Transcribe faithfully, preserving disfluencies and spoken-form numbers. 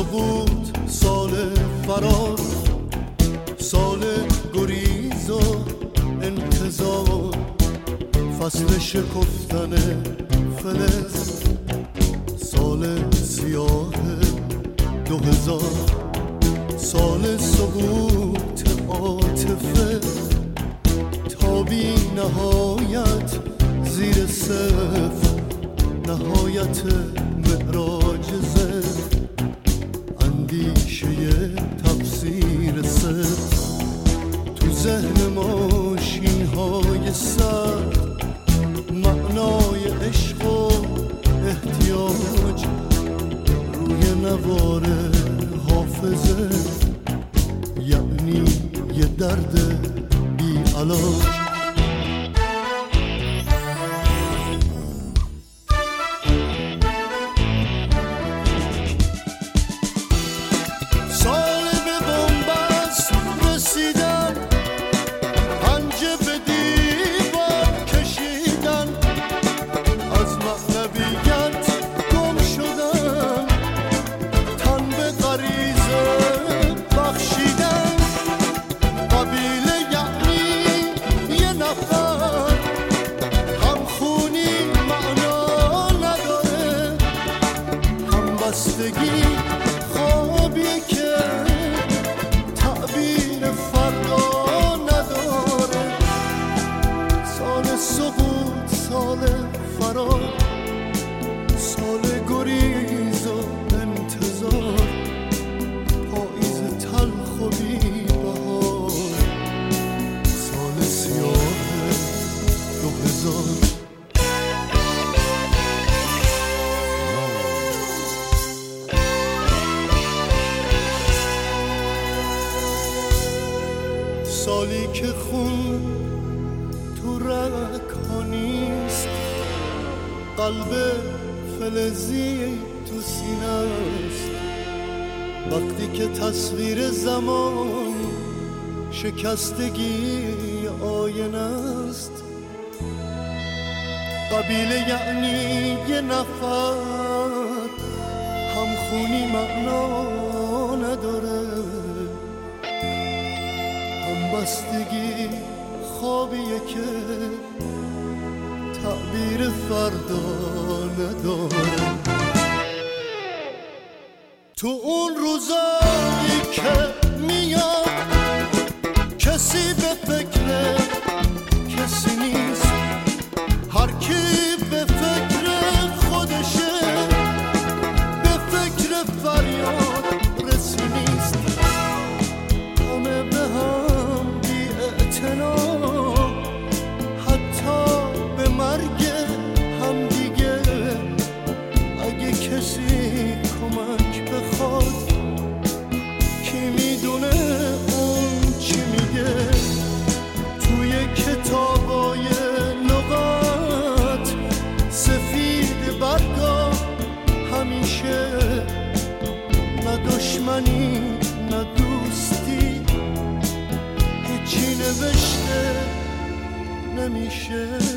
سقوط، سال فرار، سال گریز و انتظار، فصل شکفتن فلز، سال سیاه دو هزار، سال سقوط عاطفه تا بی نهایت زیر صفر، نهایت معراج زفت، اندیشه تفسیر صفر، تو ذهن ماشین های سر، معنای عشق و احتیاج روی نوار حافظه، یعنی یه درد بی علاج. خوابی که تعبیر فردا نداره، سال سقوط، سال فرار، سال گریز و انتظار، پاییز تلخ و بی بهار، سال سیاه دو هزار. سالی که خون تو رگ‌ها نیست، قلب فلزی تو سینه است، وقتی که تصویر زمان شکستگی آینه است، قبیله یعنی یه نفر، همخونی معنا نداره، بستگی خوابیه که تعبیر فردا نداره. تو اون روزایی که میاد کسی به فکر کسی نیست، هر کی به فکر خودشه، به فکر فریاد رسی نیست، همه به هم حتی به مرگ هم دیگه، اگه کسی کمک بخواد کی میدونه اون چی میگه، توی کتابای لغات سفید برگا همیشه، نه دشمنی نه دوستی چی نوشته نمیشه.